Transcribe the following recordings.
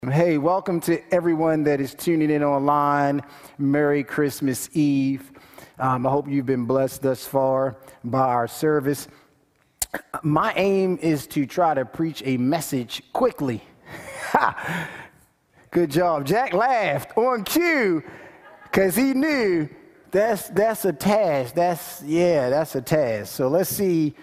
Hey, welcome to everyone that is tuning in online. Merry Christmas Eve. I hope you've been blessed thus far by our service. My aim is to try to preach a message quickly. Ha! Good job. Jack laughed on cue because he knew that's a task. That's a task. So let's see.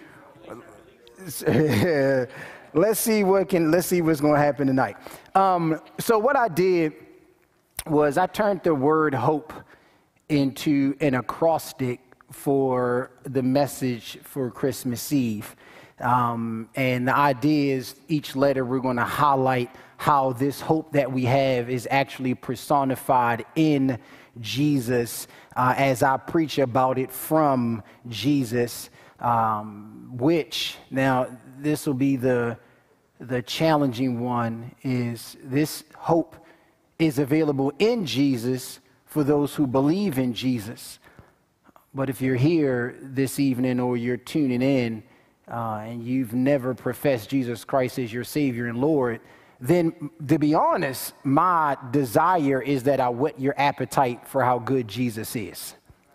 Let's see what's going to happen tonight. So what I did was I turned the word hope into an acrostic for the message for Christmas Eve. And the idea is each letter we're going to highlight how this hope that we have is actually personified in Jesus as I preach about it from Jesus, which now this will be the challenging one, is this hope is available in Jesus for those who believe in Jesus. But if you're here this evening or you're tuning in and you've never professed Jesus Christ as your Savior and Lord, then to be honest, my desire is that I whet your appetite for how good Jesus is.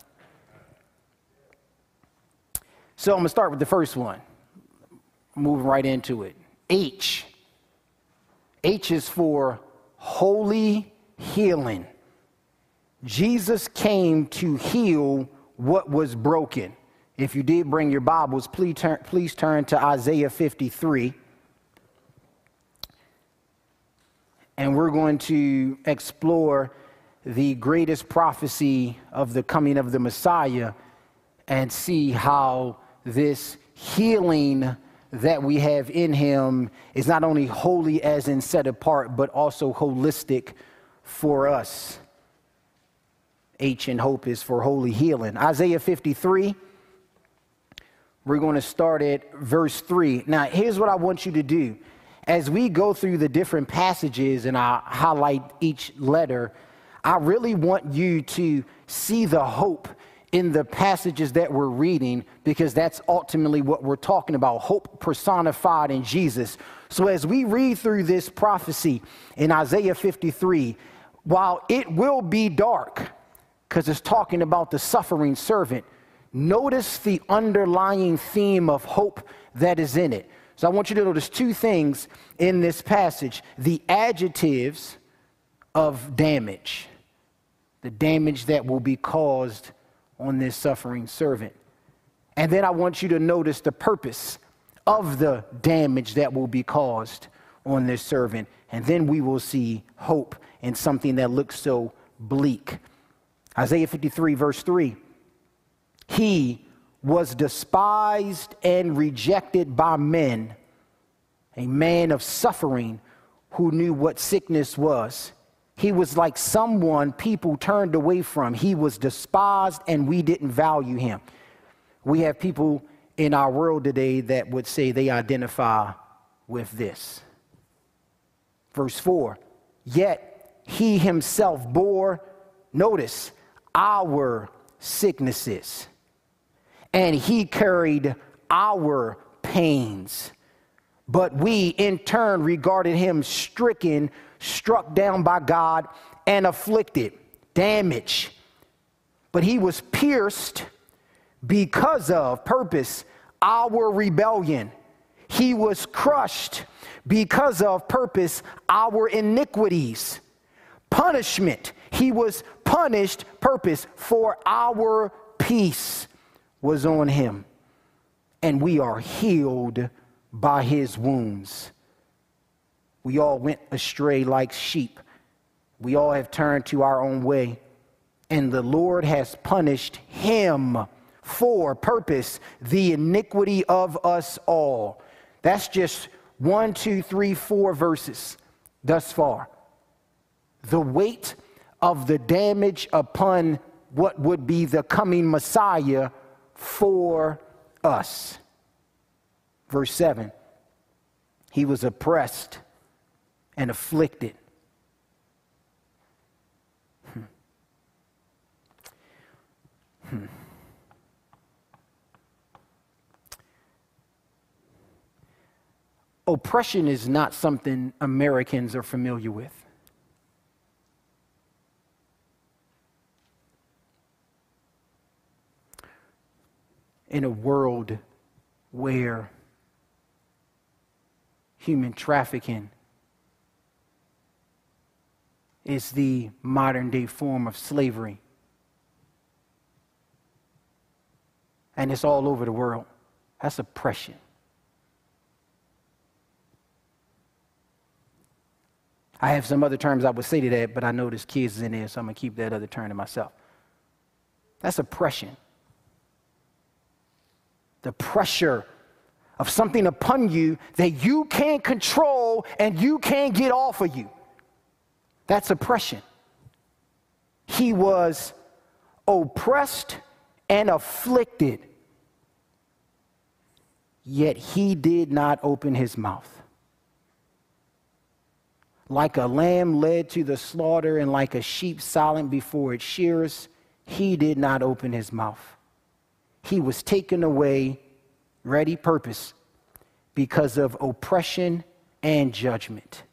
So I'm going to start with the first one. Moving right into it. H. H is for holy healing. Jesus came to heal what was broken. If you did bring your Bibles, please turn to Isaiah 53. And we're going to explore the greatest prophecy of the coming of the Messiah and see how this healing that we have in him is not only holy as in set apart, but also holistic for us. H in hope is for holy healing. Isaiah 53, we're going to start at verse 3. Now, here's what I want you to do. As we go through the different passages and I highlight each letter, I really want you to see the hope in the passages that we're reading, because that's ultimately what we're talking about, hope personified in Jesus. So as we read through this prophecy in Isaiah 53, while it will be dark, because it's talking about the suffering servant, notice the underlying theme of hope that is in it. So I want you to notice two things in this passage: the adjectives of damage, the damage that will be caused on this suffering servant. And then I want you to notice the purpose of the damage that will be caused on this servant. And then we will see hope in something that looks so bleak. Isaiah 53 verse 3. He was despised and rejected by men, a man of suffering who knew what sickness was. He was like someone people turned away from. He was despised and we didn't value him. We have people in our world today that would say they identify with this. Verse 4, yet he himself bore, notice, our sicknesses, and he carried our pains. But we in turn regarded him stricken, struck down by God, and afflicted, damage. But he was pierced because of, purpose, our rebellion. He was crushed because of, purpose, our iniquities. Punishment. He was punished, purpose, for our peace was on him. And we are healed by his wounds. We all went astray like sheep. We all have turned to our own way. And the Lord has punished him for, purpose, the iniquity of us all. That's just 1, 2, 3, 4 verses thus far. The weight of the damage upon what would be the coming Messiah for us. Verse 7, he was oppressed and afflicted. Oppression is not something Americans are familiar with. In a world where human trafficking is the modern day form of slavery, and it's all over the world, that's oppression. I have some other terms I would say to that, but I know there's kids in there, so I'm going to keep that other term to myself. That's oppression. The pressure of something upon you that you can't control and you can't get off of you. That's oppression. He was oppressed and afflicted, yet he did not open his mouth. Like a lamb led to the slaughter and like a sheep silent before its shearers, he did not open his mouth. He was taken away, ready purpose, because of oppression and judgment.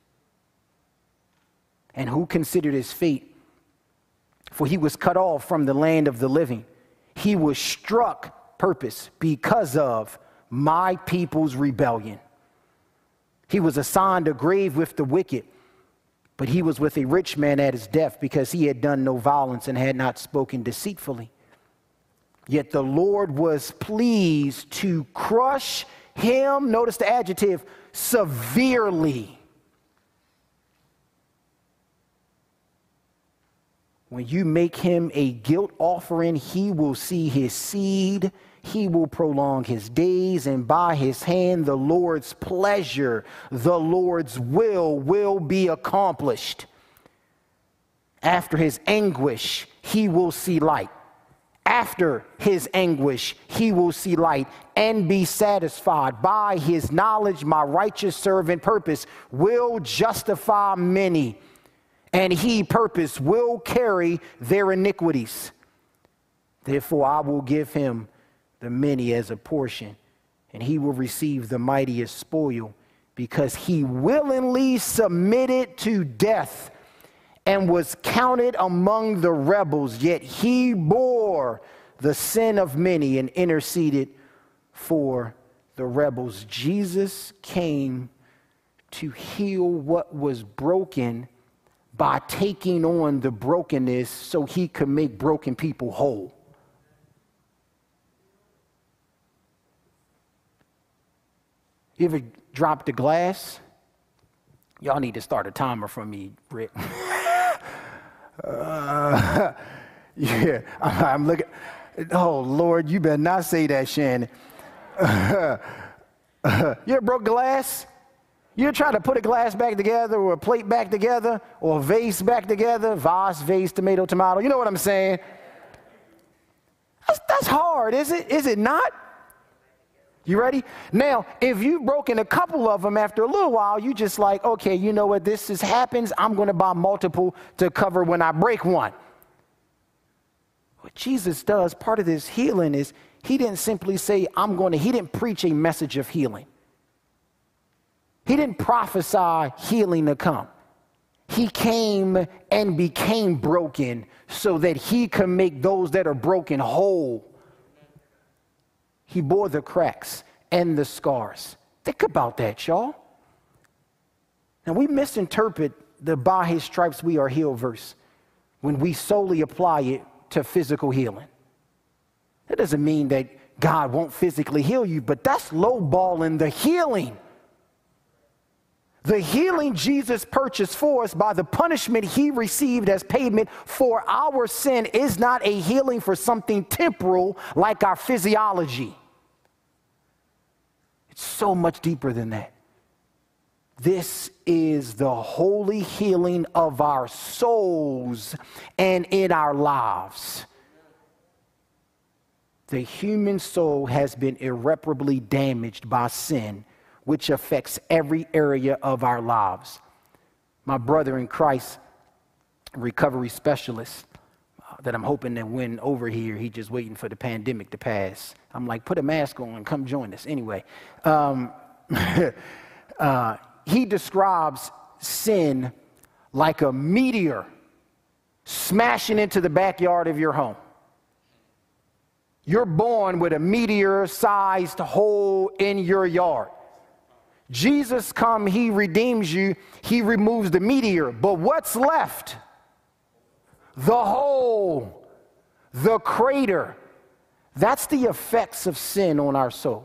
And who considered his fate? For he was cut off from the land of the living. He was struck, purpose, because of my people's rebellion. He was assigned a grave with the wicked, but he was with a rich man at his death, because he had done no violence and had not spoken deceitfully. Yet the Lord was pleased to crush him, notice the adjective, severely. When you make him a guilt offering, he will see his seed, he will prolong his days, and by his hand the Lord's pleasure, the Lord's will be accomplished. After his anguish, he will see light. After his anguish, he will see light and be satisfied. By his knowledge, my righteous servant purpose will justify many, and he purpose will carry their iniquities. Therefore, I will give him the many as a portion, and he will receive the mighty as spoil, because he willingly submitted to death and was counted among the rebels, yet he bore the sin of many and interceded for the rebels. Jesus came to heal what was broken by taking on the brokenness so he could make broken people whole. You ever dropped a glass? Y'all need to start a timer for me, Rick. Yeah, I'm looking. Oh, Lord, you better not say that, Shannon. You ever broke glass? You're trying to put a glass back together or a plate back together or a vase back together. Vase, vase, tomato, tomato. You know what I'm saying? That's hard, is it? Is it not? You ready? Now, if you've broken a couple of them after a little while, you just like, okay, you know what, this just happens. I'm going to buy multiple to cover when I break one. What Jesus does, part of this healing is he didn't simply say, he didn't preach a message of healing. He didn't prophesy healing to come. He came and became broken so that he could make those that are broken whole. He bore the cracks and the scars. Think about that, y'all. Now, we misinterpret the by his stripes we are healed verse when we solely apply it to physical healing. That doesn't mean that God won't physically heal you, but that's lowballing the healing. The healing Jesus purchased for us by the punishment he received as payment for our sin is not a healing for something temporal like our physiology. It's so much deeper than that. This is the holy healing of our souls and in our lives. The human soul has been irreparably damaged by sin, which affects every area of our lives. My brother in Christ, recovery specialist, that I'm hoping to win over here, he's just waiting for the pandemic to pass. I'm like, put a mask on and come join us. Anyway, he describes sin like a meteor smashing into the backyard of your home. You're born with a meteor-sized hole in your yard. Jesus comes, he redeems you, he removes the meteor. But what's left? The hole, the crater. That's the effects of sin on our soul.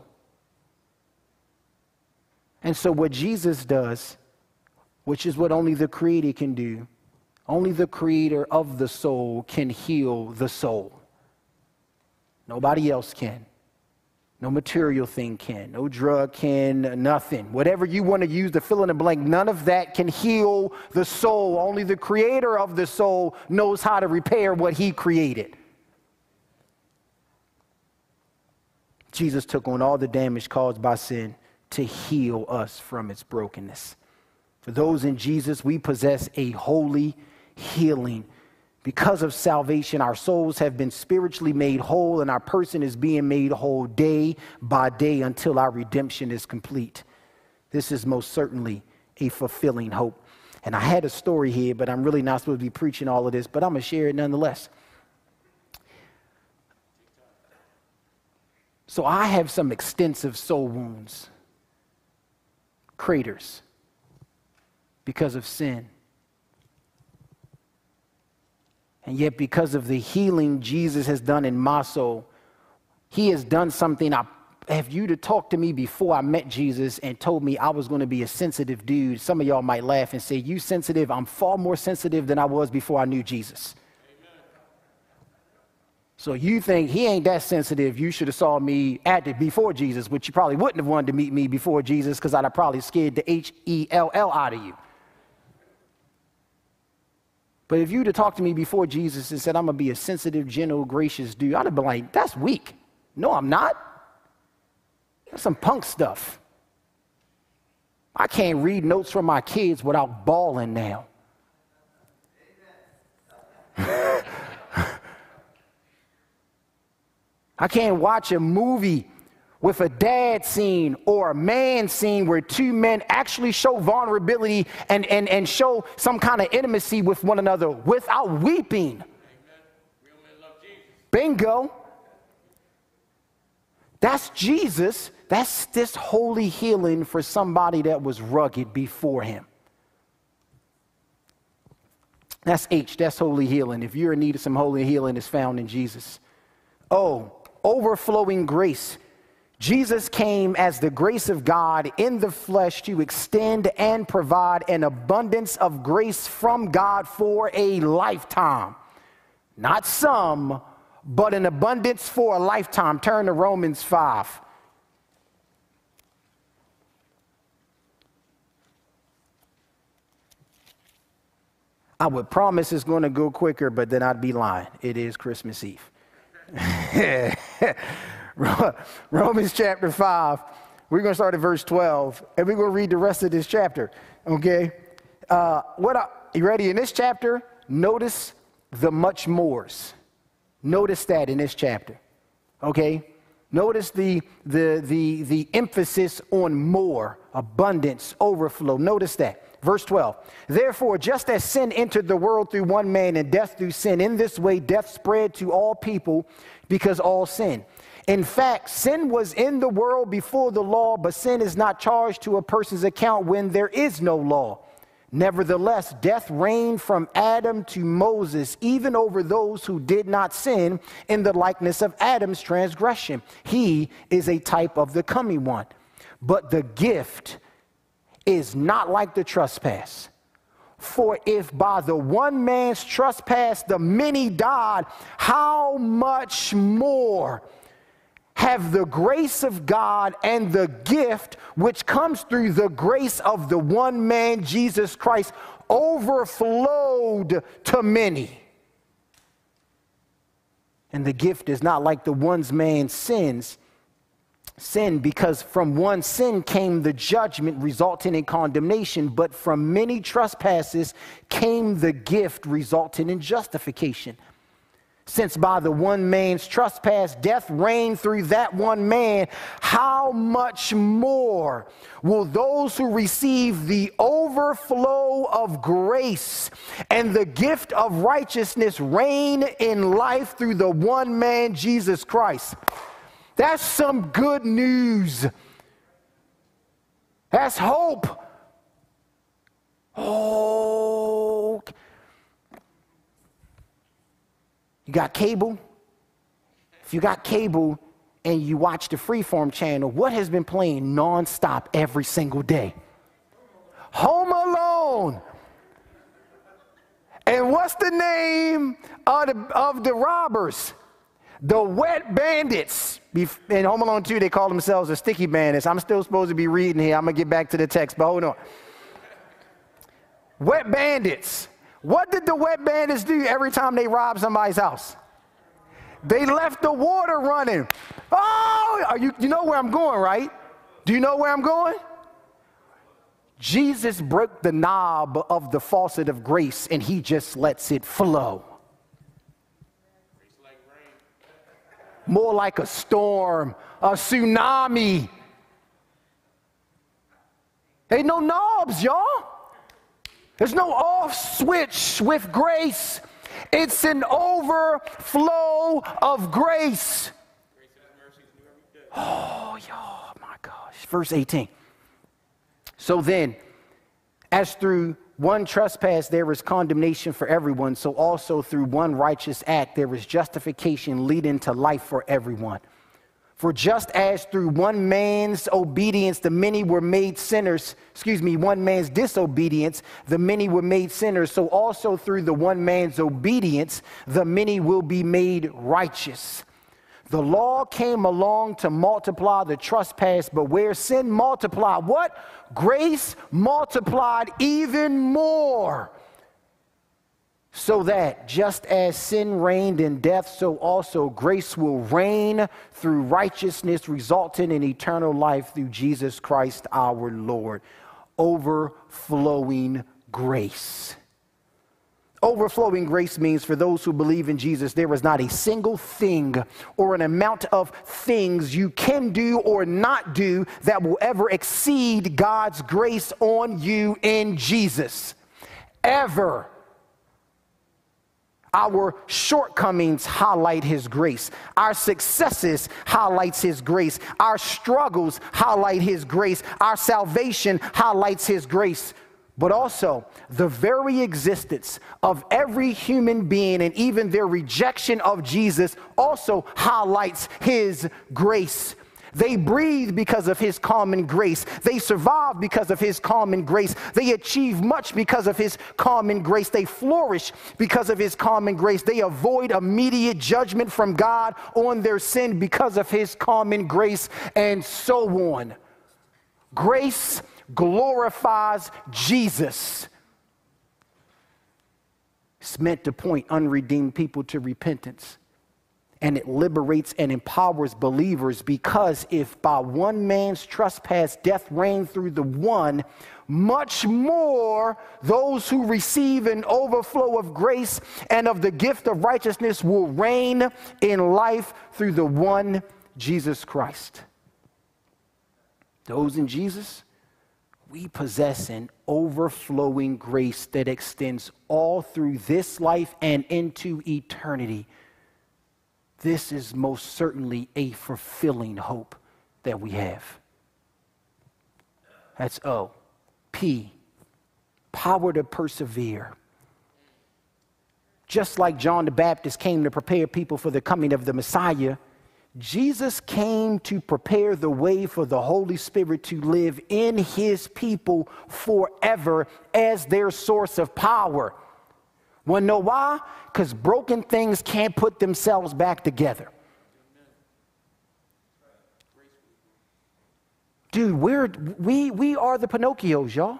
And so what Jesus does, which is what only the Creator can do, only the Creator of the soul can heal the soul. Nobody else can. No material thing can. No drug can. Nothing. Whatever you want to use to fill in the blank, none of that can heal the soul. Only the Creator of the soul knows how to repair what he created. Jesus took on all the damage caused by sin to heal us from its brokenness. For those in Jesus, we possess a holy healing. Because of salvation, our souls have been spiritually made whole, and our person is being made whole day by day until our redemption is complete. This is most certainly a fulfilling hope. And I had a story here, but I'm really not supposed to be preaching all of this, but I'm going to share it nonetheless. So I have some extensive soul wounds, craters, because of sin. And yet because of the healing Jesus has done in my soul, he has done something. If you'd have talked to me before I met Jesus and told me I was going to be a sensitive dude, some of y'all might laugh and say, you sensitive? I'm far more sensitive than I was before I knew Jesus. Amen. So you think he ain't that sensitive, you should have saw me before Jesus, which you probably wouldn't have wanted to meet me before Jesus because I'd have probably scared the H-E-L-L out of you. But if you'd have talked to me before Jesus and said, I'm going to be a sensitive, gentle, gracious dude, I'd have been like, that's weak. No, I'm not. That's some punk stuff. I can't read notes from my kids without bawling now. I can't watch a movie with a dad scene or a man scene where two men actually show vulnerability and show some kind of intimacy with one another without weeping. Bingo. That's Jesus. That's this holy healing for somebody that was rugged before him. That's H. That's holy healing. If you're in need of some holy healing, it's found in Jesus. O, overflowing grace. Jesus came as the grace of God in the flesh to extend and provide an abundance of grace from God for a lifetime. Not some, but an abundance for a lifetime. Turn to Romans 5. I would promise it's going to go quicker, but then I'd be lying. It is Christmas Eve. Romans chapter 5, we're going to start at verse 12, and we're going to read the rest of this chapter, okay? You ready? In this chapter, notice the much mores. Notice that in this chapter, okay? Notice the emphasis on more, abundance, overflow. Notice that. Verse 12, therefore, just as sin entered the world through one man and death through sin, in this way death spread to all people because all sin. In fact, sin was in the world before the law, but sin is not charged to a person's account when there is no law. Nevertheless, death reigned from Adam to Moses, even over those who did not sin in the likeness of Adam's transgression. He is a type of the coming one. But the gift is not like the trespass. For if by the one man's trespass the many died, how much more have the grace of God and the gift which comes through the grace of the one man, Jesus Christ, overflowed to many. And the gift is not like the one man's sin, because from one sin came the judgment resulting in condemnation, but from many trespasses came the gift resulting in justification. Since by the one man's trespass death reigned through that one man, how much more will those who receive the overflow of grace and the gift of righteousness reign in life through the one man, Jesus Christ? That's some good news. That's hope. Oh, you got cable? If you got cable and you watch the Freeform channel, what has been playing nonstop every single day? Home Alone. And what's the name of the robbers? The Wet Bandits. In Home Alone 2, they call themselves the Sticky Bandits. I'm still supposed to be reading here. I'm going to get back to the text, but hold on. Wet Bandits. What did the Wet Bandits do every time they robbed somebody's house? They left the water running. Oh, you know where I'm going, right? Do you know where I'm going? Jesus broke the knob of the faucet of grace, and he just lets it flow. More like a storm, a tsunami. Ain't no knobs, y'all. There's no off switch with grace. It's an overflow of grace. Oh, y'all, my gosh. Verse 18. So then, as through one trespass there is condemnation for everyone, so also through one righteous act there is justification leading to life for everyone. For just as through one man's obedience the many were made sinners, one man's disobedience, the many were made sinners, so also through the one man's obedience the many will be made righteous. The law came along to multiply the trespass, but where sin multiplied, what? Grace multiplied even more. So that just as sin reigned in death, so also grace will reign through righteousness, resulting in eternal life through Jesus Christ our Lord. Overflowing grace. Overflowing grace means for those who believe in Jesus, there is not a single thing or an amount of things you can do or not do that will ever exceed God's grace on you in Jesus. Ever. Our shortcomings highlight his grace. Our successes highlights his grace. Our struggles highlight his grace. Our salvation highlights his grace. But also, the very existence of every human being and even their rejection of Jesus also highlights his grace. They breathe because of his common grace. They survive because of his common grace. They achieve much because of his common grace. They flourish because of his common grace. They avoid immediate judgment from God on their sin because of his common grace, and so on. Grace glorifies Jesus. It's meant to point unredeemed people to repentance. And it liberates and empowers believers, because if by one man's trespass death reigned through the one, much more those who receive an overflow of grace and of the gift of righteousness will reign in life through the one Jesus Christ. Those in Jesus, we possess an overflowing grace that extends all through this life and into eternity. This is most certainly a fulfilling hope that we have. That's O. P. Power to persevere. Just like John the Baptist came to prepare people for the coming of the Messiah, Jesus came to prepare the way for the Holy Spirit to live in his people forever as their source of power. Want to know why? Because broken things can't put themselves back together. Dude, we are the Pinocchios, y'all.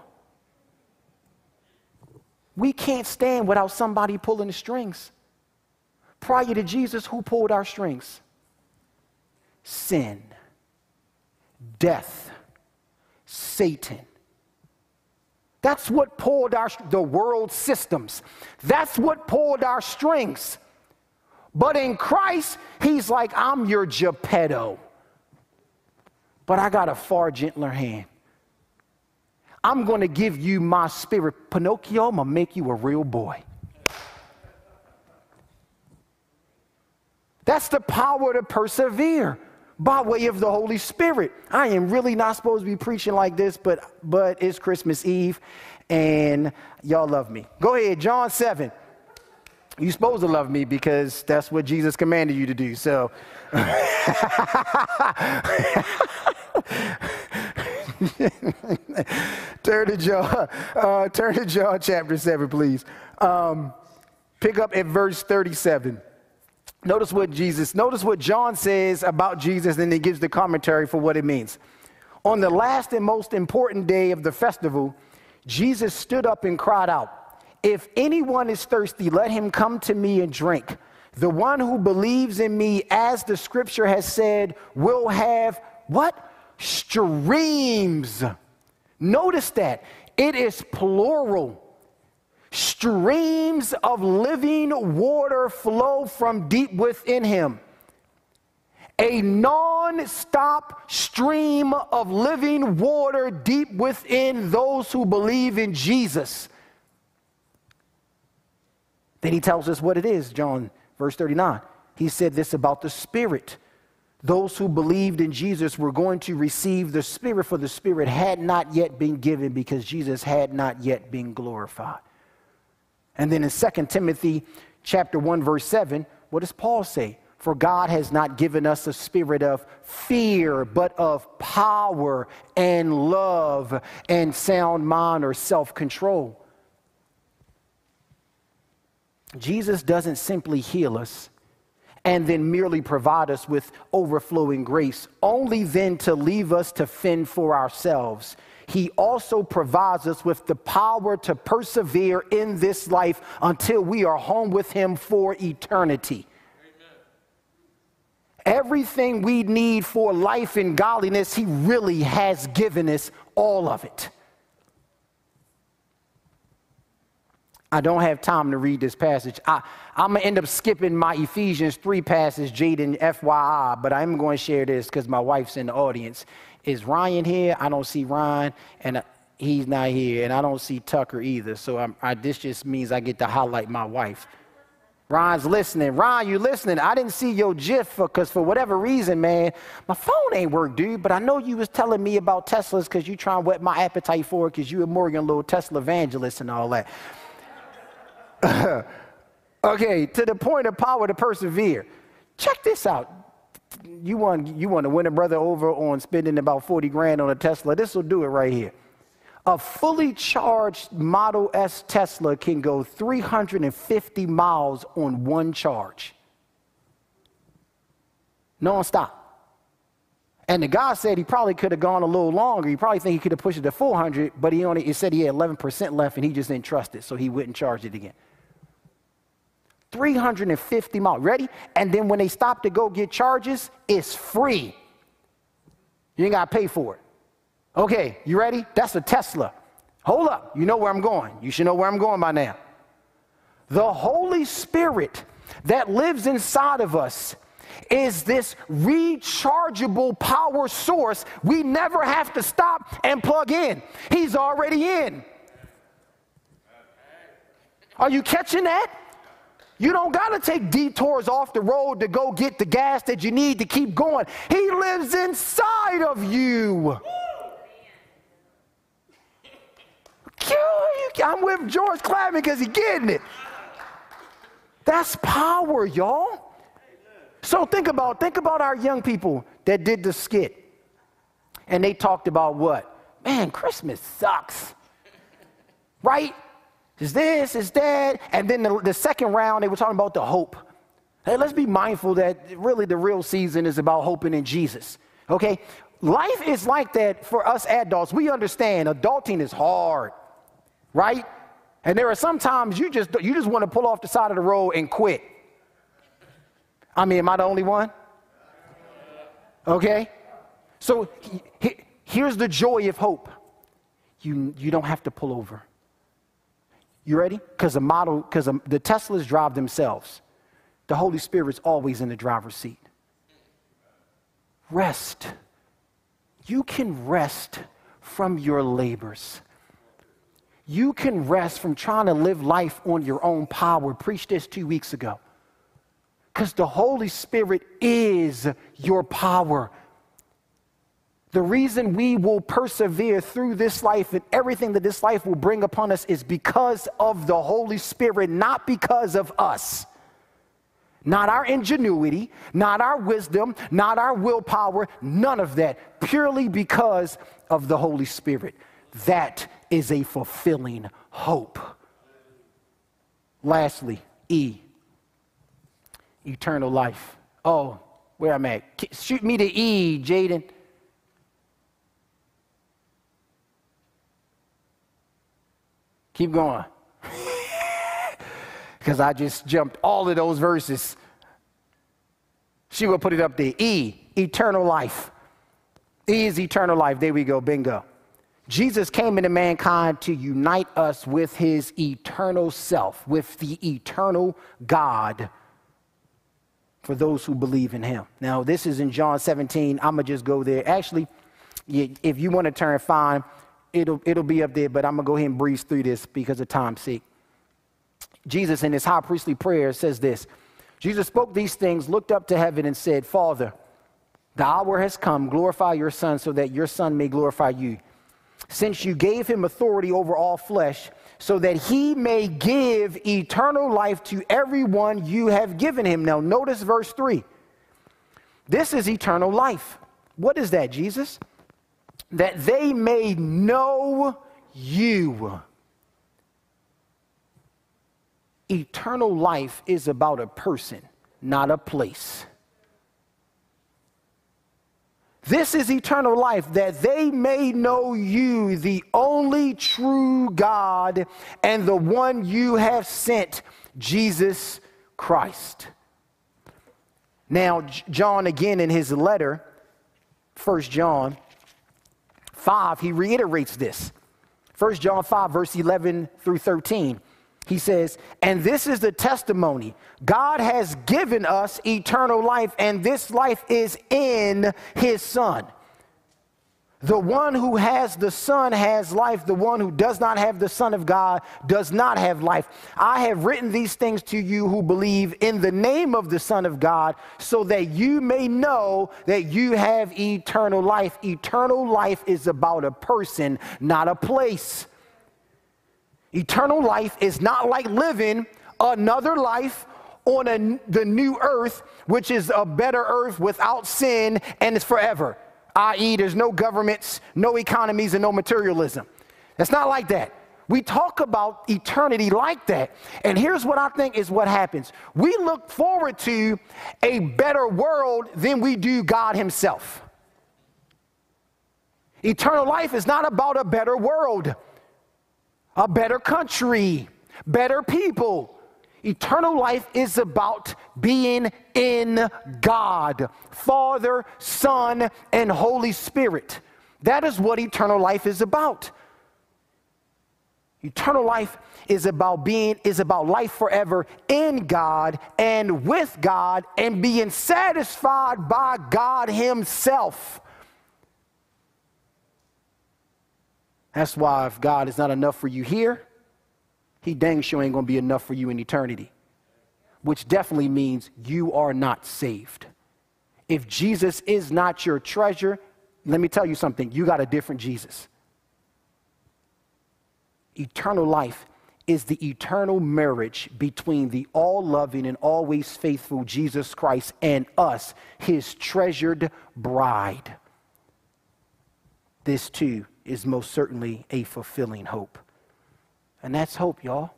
We can't stand without somebody pulling the strings. Prior to Jesus, who pulled our strings? Sin, death, Satan. That's what pulled the world systems. That's what pulled our strings. But in Christ, he's like, I'm your Geppetto, but I got a far gentler hand. I'm going to give you my spirit. Pinocchio, I'm going to make you a real boy. That's the power to persevere by way of the Holy Spirit. I am really not supposed to be preaching like this, but it's Christmas Eve, and y'all love me. Go ahead, John 7. You're supposed to love me because that's what Jesus commanded you to do. So, turn to John chapter 7, please. Pick up at verse 37. Notice what John says about Jesus, and then gives the commentary for what it means. On the last and most important day of the festival, Jesus stood up and cried out, "If anyone is thirsty, let him come to me and drink. The one who believes in me, as the scripture has said, will have" what? Streams. Notice that. It is plural. Streams of living water flow from deep within him. A non-stop stream of living water deep within those who believe in Jesus. Then he tells us what it is, John, verse 39. He said this about the Spirit. Those who believed in Jesus were going to receive the Spirit, for the Spirit had not yet been given because Jesus had not yet been glorified. And then in 2 Timothy chapter 1, verse 7, what does Paul say? For God has not given us a spirit of fear, but of power and love and sound mind or self-control. Jesus doesn't simply heal us and then merely provide us with overflowing grace, only then to leave us to fend for ourselves. He also provides us with the power to persevere in this life until we are home with him for eternity. Amen. Everything we need for life and godliness, he really has given us all of it. I don't have time to read this passage. I'm going to end up skipping my Ephesians 3 passage, Jaden, FYI, but I'm going to share this because my wife's in the audience. Is Ryan here? I don't see Ryan, and he's not here, and I don't see Tucker either. So this just means I get to highlight my wife. Ryan's listening. Ryan, you listening? I didn't see your GIF because for whatever reason, man, my phone ain't work, dude. But I know you was telling me about Teslas because you trying to whet my appetite for it because you and Morgan, little Tesla evangelist and all that. Okay, to the point of power to persevere. Check this out. You want to win a brother over on spending about 40 grand on a Tesla? This will do it right here. A fully charged Model S Tesla can go 350 miles on one charge. Non-stop. And the guy said he probably could have gone a little longer. He probably think he could have pushed it to 400, but he said he had 11% left and he just didn't trust it, so he wouldn't charge it again. 350 miles. Ready? And then when they stop to go get charges, it's free. You ain't got to pay for it. Okay, you ready? That's a Tesla. Hold up. You know where I'm going. You should know where I'm going by now. The Holy Spirit that lives inside of us is this rechargeable power source we never have to stop and plug in. He's already in. Are you catching that? You don't got to take detours off the road to go get the gas that you need to keep going. He lives inside of you. I'm with George clapping because he's getting it. That's power, y'all. So think about our young people that did the skit. And they talked about what? Man, Christmas sucks. Right? It's this, it's that. And then the second round, they were talking about the hope. Hey, let's be mindful that really the real season is about hoping in Jesus. Okay? Life is like that for us adults. We understand adulting is hard. Right? And there are some times you just want to pull off the side of the road and quit. I mean, am I the only one? Okay? So here's the joy of hope. You don't have to pull over. You ready? Because the Teslas drive themselves. The Holy Spirit's always in the driver's seat. Rest. You can rest from your labors. You can rest from trying to live life on your own power. Preached this 2 weeks ago. Because the Holy Spirit is your power. The reason we will persevere through this life and everything that this life will bring upon us is because of the Holy Spirit, not because of us. Not our ingenuity, not our wisdom, not our willpower, none of that. Purely because of the Holy Spirit. That is a fulfilling hope. Lastly, E. Eternal life. Oh, where I'm at. Shoot me the E, Jaden. Keep going. Because I just jumped all of those verses. She will put it up there. E, eternal life. E is eternal life. There we go. Bingo. Jesus came into mankind to unite us with his eternal self, with the eternal God, for those who believe in him. Now, this is in John 17. I'm going to just go there. Actually, if you want to turn, fine. It'll be up there, but I'm going to go ahead and breeze through this because of time's sake. Jesus, in his high priestly prayer, says this. Jesus spoke these things, looked up to heaven, and said, Father, the hour has come. Glorify your Son so that your Son may glorify you. Since you gave him authority over all flesh, so that he may give eternal life to everyone you have given him. Now, notice verse 3. This is eternal life. What is that, Jesus? That they may know you. Eternal life is about a person, not a place. This is eternal life, that they may know you, the only true God, and the one you have sent, Jesus Christ. Now, John, again, in his letter, 1 John 5, he reiterates this. 1 John 5, verse 11 through 13. He says, and this is the testimony. God has given us eternal life, and this life is in his Son. The one who has the Son has life. The one who does not have the Son of God does not have life. I have written these things to you who believe in the name of the Son of God, so that you may know that you have eternal life. Eternal life is about a person, not a place. Eternal life is not like living another life on the new earth, which is a better earth without sin and it's forever. I.e., there's no governments, no economies, and no materialism. It's not like that. We talk about eternity like that. And here's what I think is what happens. We look forward to a better world than we do God himself. Eternal life is not about a better world, a better country, better people. Eternal life is about being in God, Father, Son, and Holy Spirit. That is what eternal life is about. Eternal life is about life forever in God and with God and being satisfied by God himself. That's why if God is not enough for you here, he dang sure ain't going to be enough for you in eternity, which definitely means you are not saved. If Jesus is not your treasure, let me tell you something, you got a different Jesus. Eternal life is the eternal marriage between the all-loving and always faithful Jesus Christ and us, his treasured bride. This too is most certainly a fulfilling hope. And that's hope, y'all.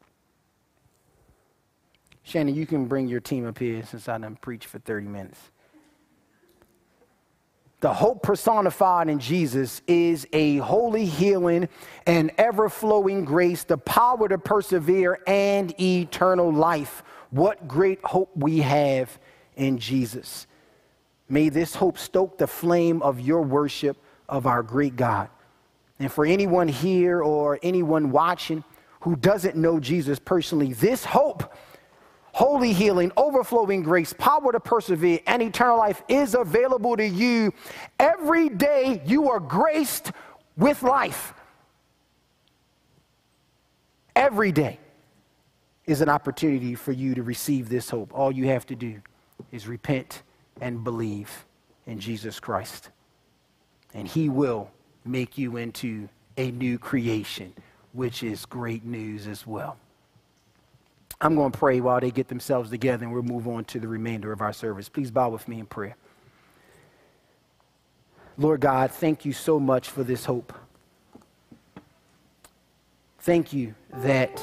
Shannon, you can bring your team up here since I done preached for 30 minutes. The hope personified in Jesus is a holy healing and ever-flowing grace, the power to persevere, and eternal life. What great hope we have in Jesus. May this hope stoke the flame of your worship of our great God. And for anyone here or anyone watching who doesn't know Jesus personally, this hope holy healing, overflowing grace, power to persevere, and eternal life is available to you. Every day you are graced with life. Every day is an opportunity for you to receive this hope. All you have to do is repent and believe in Jesus Christ. And he will make you into a new creation, which is great news as well. I'm going to pray while they get themselves together, and we'll move on to the remainder of our service. Please bow with me in prayer. Lord God, thank you so much for this hope. Thank you that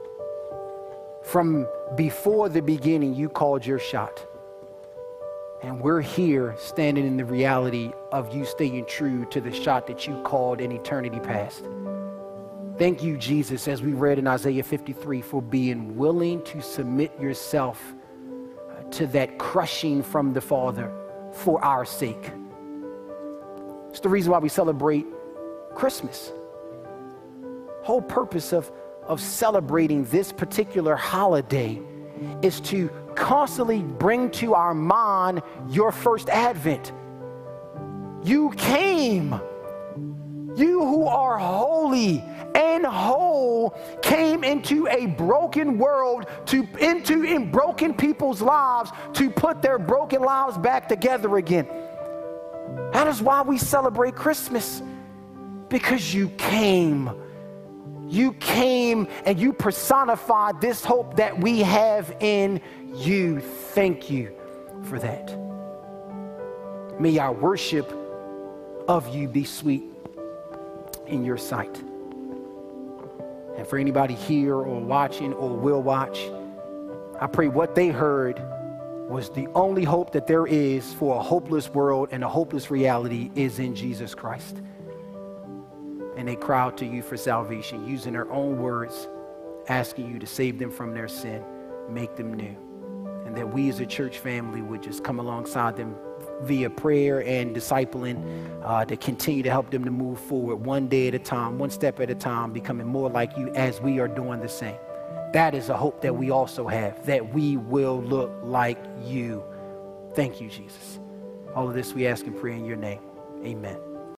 from before the beginning, you called your shot. And we're here standing in the reality of you staying true to the shot that you called in eternity past. Thank you, Jesus, as we read in Isaiah 53, for being willing to submit yourself to that crushing from the Father for our sake. It's the reason why we celebrate Christmas. Whole purpose of celebrating this particular holiday is to constantly bring to our mind your first advent. You came. You who are holy and whole came into a broken world, in broken people's lives, to put their broken lives back together again. That is why we celebrate Christmas, because you came. You came and you personified this hope that we have in you. Thank you for that. May our worship of you be sweet in your sight. And for anybody here or watching or will watch, I pray what they heard was the only hope that there is for a hopeless world and a hopeless reality is in Jesus Christ. And they cry out to you for salvation, using their own words, asking you to save them from their sin, make them new. And that we as a church family would just come alongside them via prayer and discipling to continue to help them to move forward one day at a time, one step at a time, becoming more like you as we are doing the same. That is a hope that we also have, that we will look like you. Thank you, Jesus. All of this we ask and pray in your name. Amen.